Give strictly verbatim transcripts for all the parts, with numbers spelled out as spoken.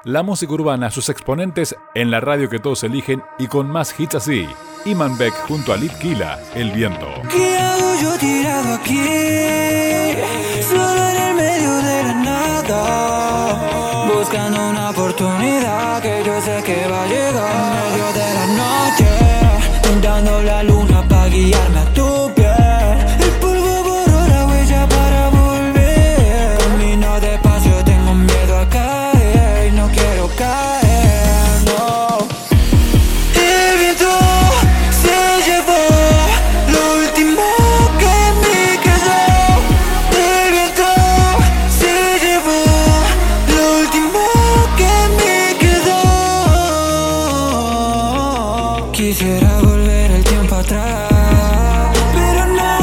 la música urbana, sus exponentes en la radio que todos eligen y con más hits así. Iman Beck junto a Litquila, El Viento. ¿Qué hago yo tirado aquí? Solo en el medio de la nada, buscando una oportunidad que yo sé que va a llegar. En medio de la noche, pintando la luna para guiarme a tu piel. El polvo borró la huella para volver. Camino despacio, tengo miedo a caer. No quiero caer, no. El viento se llevó lo último que me quedó. El viento se llevó lo último que me quedó. Quisiera volver el tiempo atrás, pero no.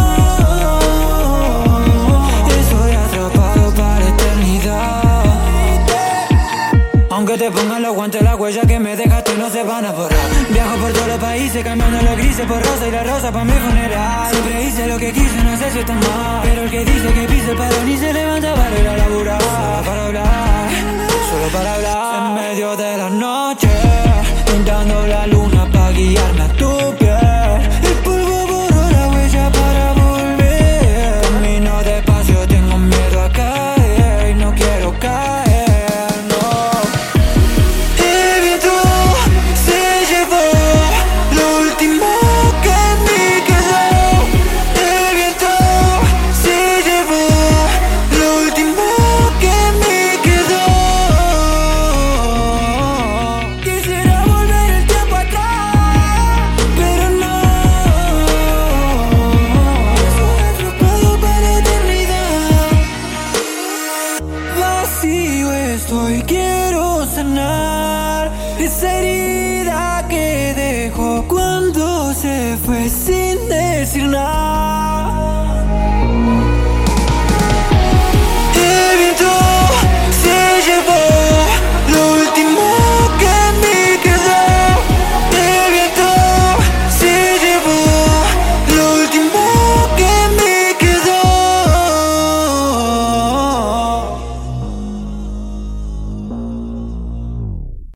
Estoy atrapado para la eternidad. Aunque te pongan los guantes, la huella que me dejaste no se van a borrar. Viajo por todos los países, cambiando los grises por rosa y la rosa pa' mi funeral. Siempre hice lo que quise, no sé si está mal, pero el que dice que pise el palo ni se levanta para ir a laburar. Solo para hablar, solo para hablar. En medio de la noche, pintando la luna pa' guiarme a tu piel. El polvo borró la huella para volver. Camino despacio, tengo miedo a caer. No quiero caer, no. El viento se llevó lo último que me quedó. El viento se llevó lo último que me quedó. Quisiera volver el tiempo atrás, pero no. Estoy atrapado para la eternidad. Vacío estoy, quiero sanar esa herida que dejó cuando se fue sin decir nada.